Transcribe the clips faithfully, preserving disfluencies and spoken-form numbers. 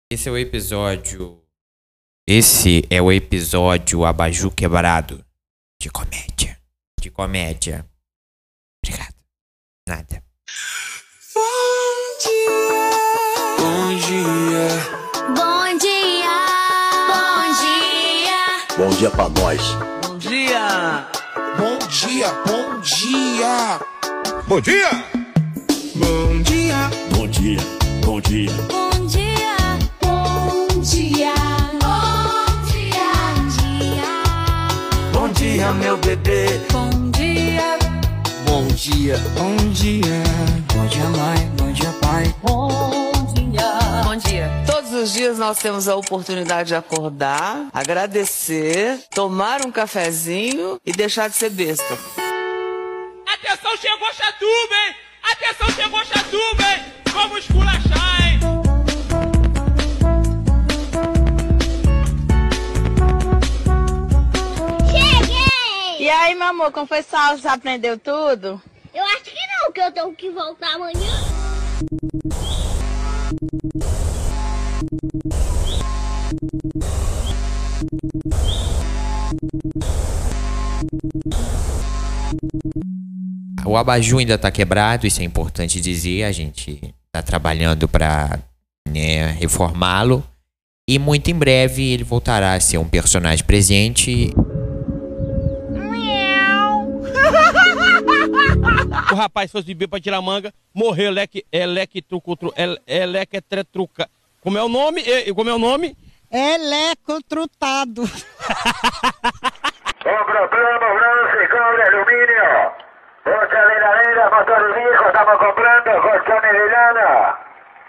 Esse é o episódio... Esse é o episódio Abajur Quebrado. De comédia. De comédia. Obrigado. Nada. Bom dia. Bom dia. Bom dia. Bom dia. Bom dia pra nós. Bom dia. Bom dia, bom dia. Bom dia. Bom dia. Bom dia. Bom dia. Bom dia. Bom dia. Bom dia, meu bebê. Bom dia. Bom dia, bom dia. Bom dia, mãe. Bom dia, pai. Bom dia. Bom dia. Todos os dias nós temos a oportunidade de acordar, agradecer, tomar um cafezinho e deixar de ser besta. Atenção, chegou Chatuba, hein? Atenção, chegou Chatuba, hein? Vamos esculachar, hein? Cheguei! E aí, meu amor, como foi sua aula? Já aprendeu tudo? Eu acho que não, que eu tenho que voltar amanhã. O abajur ainda tá quebrado, isso é importante dizer. A gente tá trabalhando pra, né, reformá-lo. E muito em breve ele voltará a ser um personagem presente. O rapaz fosse beber pra tirar manga, morreu leque, electrocutru, electretruca. Como é o nome? E, como é o nome? Elecotrutado. Com problema, bronce, cobre, alumínio. Mucha ladera, motor viejo, estamos comprando colchones de lana.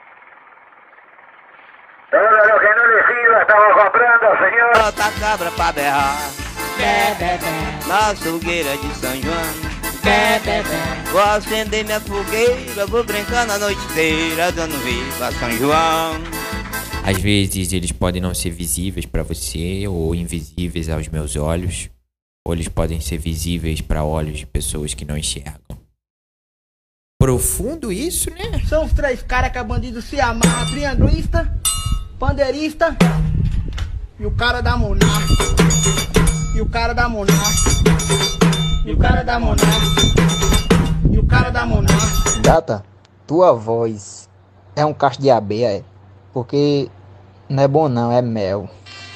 Todo lo que no le sirva estamos comprando, señor. Bota a cabra pra berrar. Bé, bé, bé. Na fogueira de São João. Bé, bé, bé. Vou acender minha fogueira, vou brincar na noite inteira, dando viva São João. Às vezes eles podem não ser visíveis pra você ou invisíveis aos meus olhos. Ou eles podem ser visíveis para olhos de pessoas que não enxergam. Profundo isso, né? São os três caras que a bandido se amarra: trianglista, pandeirista e o cara da monarca. E o cara da monarca. E o cara da monarca. E o cara da monarca. Gata, tua voz é um cacho de abelha, é? Porque não é bom não, é mel.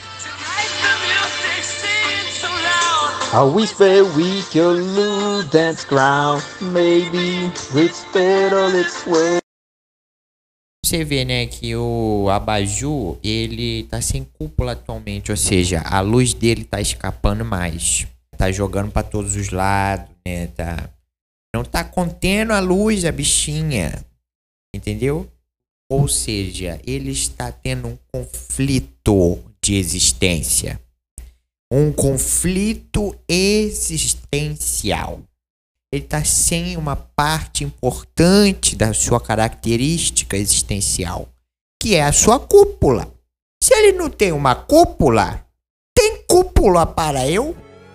I whisper with your blue dance crown, maybe it's better, let's wait. Você vê, né, que o abajur, ele tá sem cúpula atualmente, ou seja, a luz dele tá escapando mais. Tá jogando pra todos os lados, né, tá... Não tá contendo a luz, a bichinha, entendeu? Ou seja, ele está tendo um conflito de existência. Um conflito existencial. Ele está sem uma parte importante da sua característica existencial, que é a sua cúpula. Se ele não tem uma cúpula, tem cúpula para eu?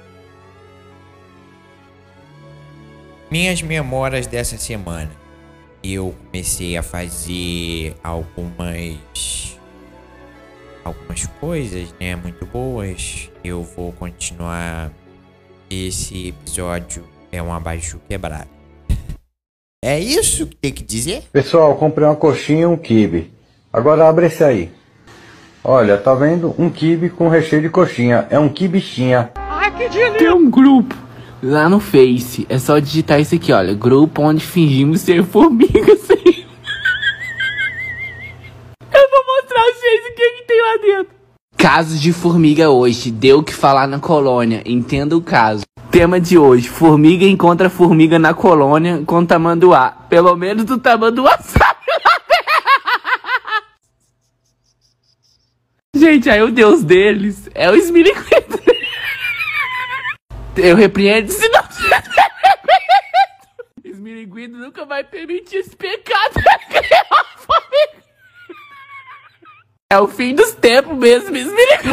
Minhas memórias dessa semana. Eu comecei a fazer algumas... algumas coisas, né, muito boas. Eu vou continuar. Esse episódio é um abajur quebrado. É isso que tem que dizer? Pessoal, comprei uma coxinha e um quibe. Agora abre esse aí. Olha, tá vendo? Um quibe com recheio de coxinha. É um quibichinha. Ai, que delícia! Tem um grupo lá no Face. É só digitar isso aqui, olha. Grupo onde fingimos ser formigas. Eu vou mostrar a vocês o que, que tem lá dentro. Casos de formiga hoje. Deu o que falar na colônia. Entenda o caso. Tema de hoje. Formiga encontra formiga na colônia com tamanduá. Pelo menos do tamanduá sabe na terra. Gente, aí o deus deles é o Esmiliquito. Eu repreendo se não tiver repreendo. Esmiliquito nunca vai permitir esse pecado. É o fim dos tempos mesmo, Esmiliquito.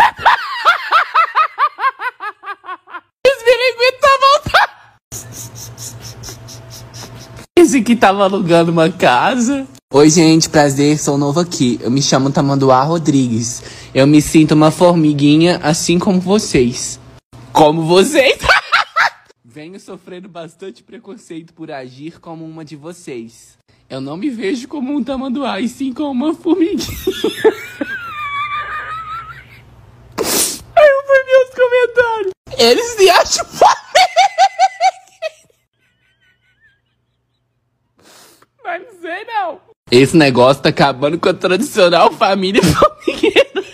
Esmiliquito tá voltando. Esse que tava alugando uma casa Oi, gente, prazer, sou novo aqui. Eu me chamo Tamanduá Rodrigues. Eu me sinto uma formiguinha assim como vocês. Como vocês? Venho sofrendo bastante preconceito por agir como uma de vocês. Eu não me vejo como um tamanduá, e sim como uma formiguinha. Aí eu fui ver os comentários. Eles se acham mas não sei não. Esse negócio tá acabando com a tradicional família formigueira.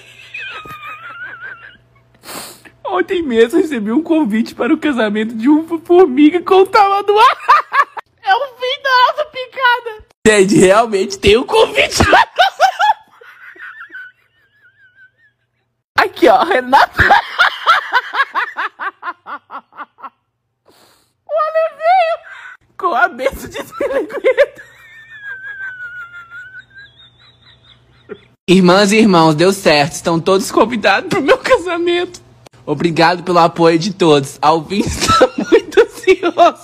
Ontem mesmo recebi um convite para o casamento de uma formiga com o tamanduá. É o fim da nossa picada. Gente, realmente tem um convite. Aqui, ó, Renata. O homem veio com a benção de espiricueta. Irmãs e irmãos, deu certo. Estão todos convidados pro meu casamento. Obrigado pelo apoio de todos. Alvin está muito ansioso.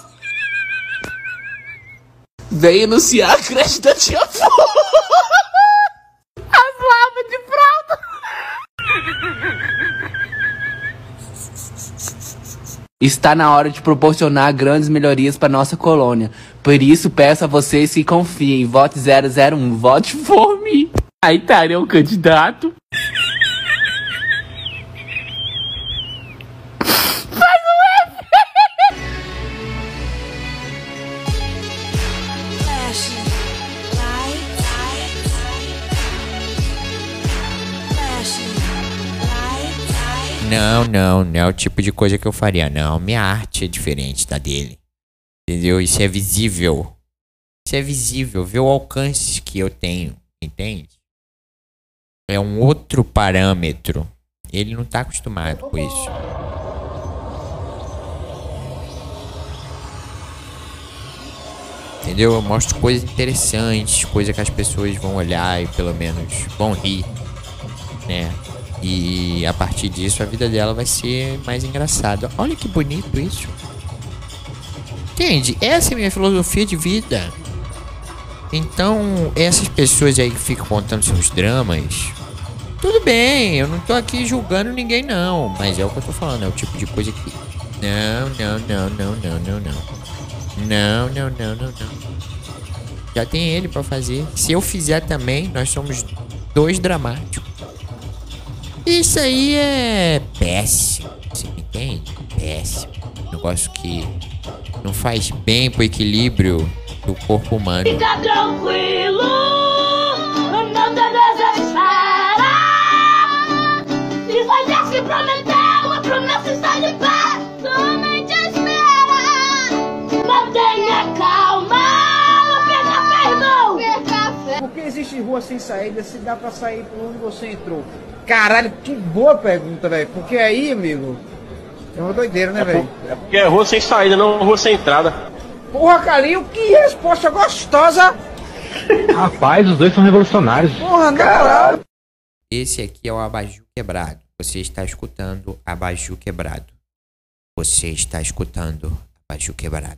Veio anunciar a creche da tia Flor. As lavas de fralda. Está na hora de proporcionar grandes melhorias para nossa colônia. Por isso, peço a vocês que confiem. Vote zero zero um. Vote for me. Aí tá, é um candidato. Faz um F. Não, não, não é o tipo de coisa que eu faria, não. Minha arte é diferente da dele. Entendeu? Isso é visível. Isso é visível. Vê o alcance que eu tenho. Entende? É um outro parâmetro. Ele não tá acostumado com isso. Entendeu? Eu mostro coisas interessantes, coisas que as pessoas vão olhar e pelo menos vão rir, né? E a partir disso a vida dela vai ser mais engraçada. Olha que bonito isso. Entende? Essa é a minha filosofia de vida. Então, essas pessoas aí que ficam contando seus dramas, tudo bem, eu não tô aqui julgando ninguém não, mas é o que eu tô falando, é o tipo de coisa que... Não, não, não, não, não, não, não. Não, não, não, não, não. Já tem ele pra fazer. Se eu fizer também, nós somos dois dramáticos. Isso aí é péssimo, você me entende? Péssimo. Negócio que não faz bem pro equilíbrio do corpo humano. Fica tranquilo, não te desespera. Se foi Deus que prometeu, a promessa está de pé. Somente espera. Mantenha calma, não perca fé, irmão. Perca fé. Por que existe rua sem saída se dá pra sair por onde você entrou? Caralho, que boa pergunta, velho. Porque aí, amigo, é uma doideira, né, velho? É, é porque é rua sem saída, não rua sem entrada. Porra, Calinho, que resposta gostosa! Rapaz, os dois são revolucionários. Porra, não, caralho. Esse aqui é o Abajur Quebrado. Você está escutando Abajur Quebrado. Você está escutando Abajur Quebrado.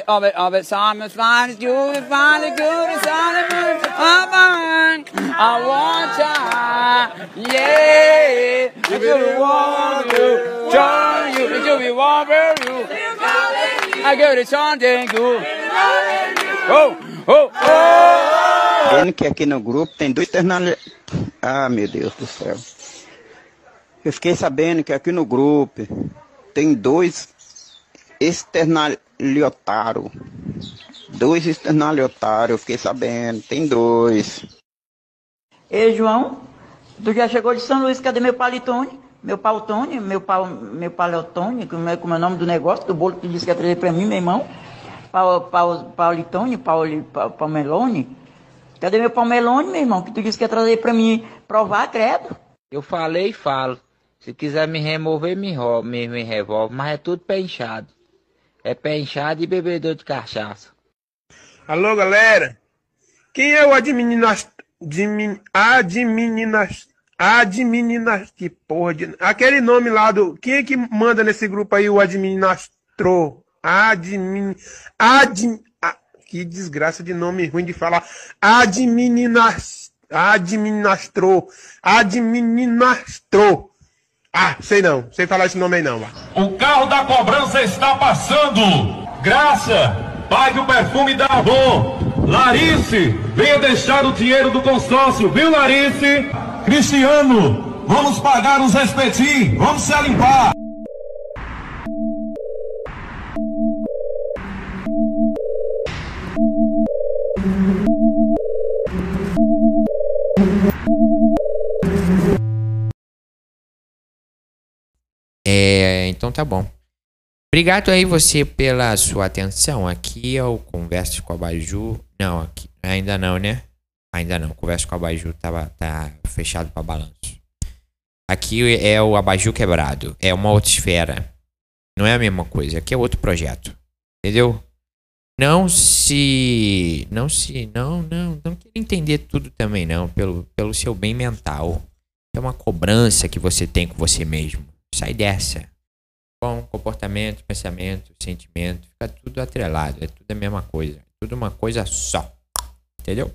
I want you, yeah. I really want to join you, it should be warm for you. I give it something good. Oh, oh, oh. Vendo que aqui no grupo tem dois externalizados. Ah, meu Deus do céu. Eu fiquei sabendo que aqui no grupo tem dois externaliotários. Dois externaliotários, eu fiquei sabendo. Tem dois. Ei, João, tu já chegou de São Luís, cadê meu palitone? Meu pautone, meu, pau, meu paleotone, como é, como é o nome do negócio, do bolo que tu disse que ia trazer pra mim, meu irmão? Pau, pau, paulitone, pauli, pa, palmelone? Cadê meu palmelone, meu irmão, que tu disse que ia trazer pra mim provar, credo? Eu falei e falo. Se quiser me remover, me, me, me revolve, mas é tudo pé inchado. É pé inchado e bebedor de cachaça. Alô, galera? Quem é o administrador? Admin, adminas, adminas, que porra de, aquele nome lá do, quem é que manda nesse grupo aí, o administrador, admin, admin, a, que desgraça de nome ruim de falar. Adminas, administrou. Administrou. Ah, sei não. Sei falar esse nome aí não. Lá. O carro da cobrança está passando. Graça, pague o perfume da Avon. Larice, venha deixar o dinheiro do consórcio, viu, Larice? Cristiano, vamos pagar os espetinhos. Vamos se limpar. É, então tá bom. Obrigado aí você pela sua atenção. Aqui é o Conversa com a Abajur. Não, aqui, ainda não, né? Ainda não. Conversa com a Abajur tá, tá fechado para balanço. Aqui é o Abajur Quebrado. É uma outra esfera. Não é a mesma coisa. Aqui é outro projeto. Entendeu? Não se... Não se... Não, não. Não quero entender tudo também, não. Pelo, pelo seu bem mental. É uma cobrança que você tem com você mesmo. Sai dessa. Bom, comportamento, pensamento, sentimento, fica tudo atrelado. É tudo a mesma coisa. É tudo uma coisa só. Entendeu?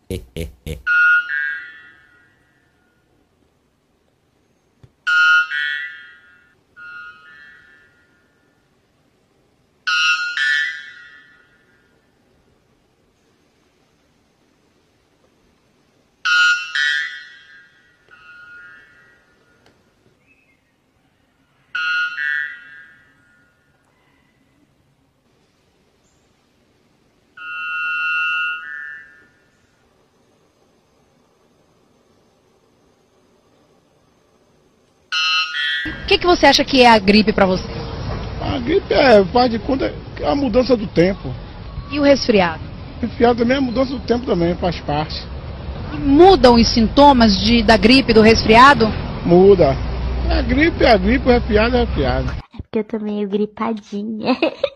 O que, que você acha que é a gripe para você? A gripe é, faz de conta, é a mudança do tempo. E o resfriado? O resfriado também é a mudança do tempo também, faz parte. E mudam os sintomas de, da gripe e do resfriado? Muda. A gripe é a gripe, o resfriado é o resfriado. É porque eu tô meio gripadinha.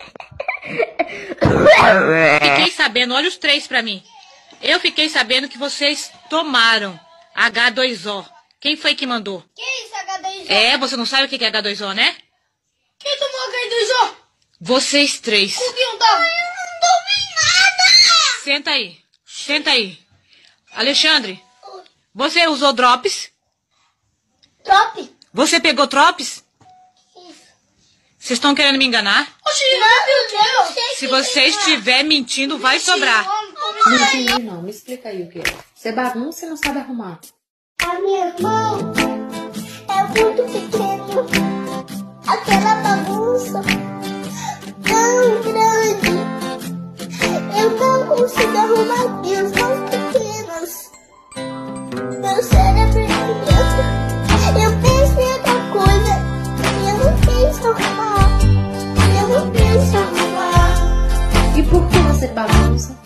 Fiquei sabendo, olha os três pra mim. Eu fiquei sabendo que vocês tomaram H dois O. Quem foi que mandou? Que isso, H dois O? É, você não sabe o que é H dois O, né? Quem tomou H dois O? Vocês três. O que não tava? Eu não tomei nada! Senta aí, senta aí. Alexandre, você usou drops? Drop? Você pegou drops? Vocês estão querendo me enganar? Oxi, não, meu Deus! Se você estiver mentindo, vai sobrar. Não entendi não, me explica aí o que é. Você bagunça e não sabe arrumar. A minha mão é muito pequeno. Aquela bagunça tão grande. Eu não consigo arrumar minhas mãos pequenas. Meu cérebro é criança. Eu penso em outra coisa. Eu não penso arrumar. Eu não penso arrumar. E por que você bagunça?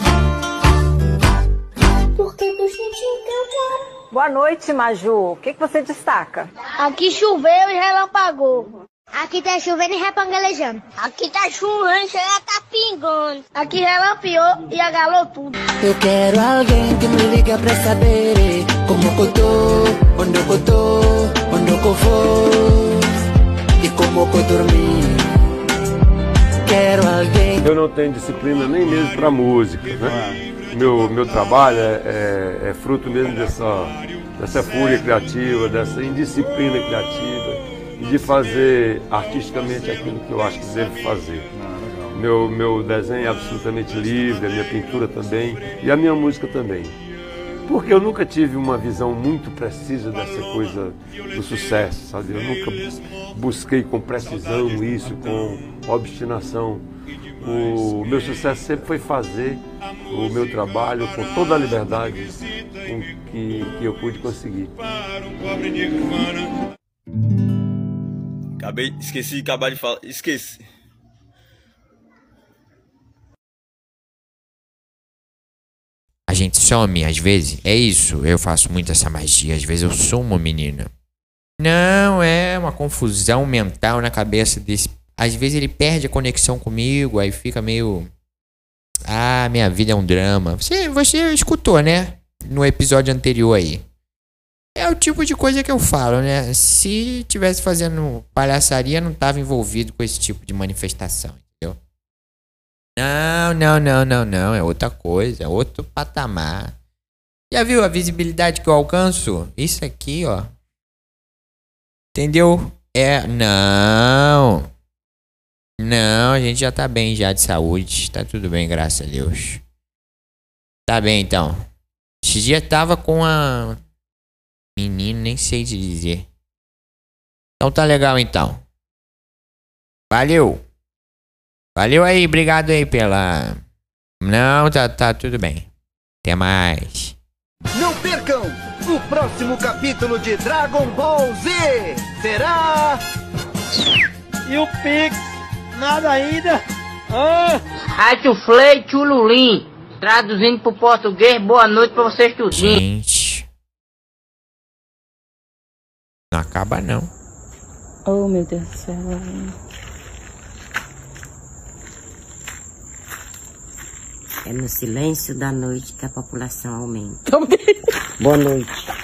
Porque eu senti que eu quero. Boa noite, Maju. O que, que você destaca? Aqui choveu e relampagou. Aqui tá chovendo e repangalejando. Aqui tá chovendo e já tá pingando. Aqui relampeou e agalou tudo. Eu quero alguém que me liga pra saber como eu tô, onde eu tô, onde eu vou e como eu dormi. Quero alguém. Eu não tenho disciplina nem mesmo pra música, né? Meu, meu trabalho é, é, é fruto mesmo dessa, dessa fúria criativa, dessa indisciplina criativa e de fazer artisticamente aquilo que eu acho que devo fazer. Meu, meu desenho é absolutamente livre, a minha pintura também e a minha música também. Porque eu nunca tive uma visão muito precisa dessa coisa do sucesso, sabe? Eu nunca busquei com precisão isso, com obstinação. O meu sucesso sempre foi fazer o meu trabalho com toda a liberdade com que, que eu pude conseguir. Acabei, esqueci de acabar de falar, esqueci. A gente some, às vezes. É isso, eu faço muito essa magia. Às vezes eu sumo, menina. Não, é uma confusão mental na cabeça desse. Às vezes ele perde a conexão comigo, aí fica meio... Ah, minha vida é um drama. Você, você escutou, né? No episódio anterior aí. É o tipo de coisa que eu falo, né? Se tivesse fazendo palhaçaria, não tava envolvido com esse tipo de manifestação, entendeu? Não, não, não, não, não. É outra coisa, é outro patamar. Já viu a visibilidade que eu alcanço? Isso aqui, ó. Entendeu? É, não. Não, a gente já tá bem já de saúde. Tá tudo bem, graças a Deus. Tá bem, então. Esse dia tava com a... Menino, nem sei te dizer. Então tá legal, então. Valeu. Valeu aí, obrigado aí pela... Não, tá, tá tudo bem. Até mais. Não percam o próximo capítulo de Dragon Ball Z. Será... E o Pix? Nada ainda? Ah. Rádio Flay Chululim. Traduzindo pro português, boa noite pra vocês tudinho. Gente. Não acaba não. Oh, meu Deus do céu. É no silêncio da noite que a população aumenta. Boa noite.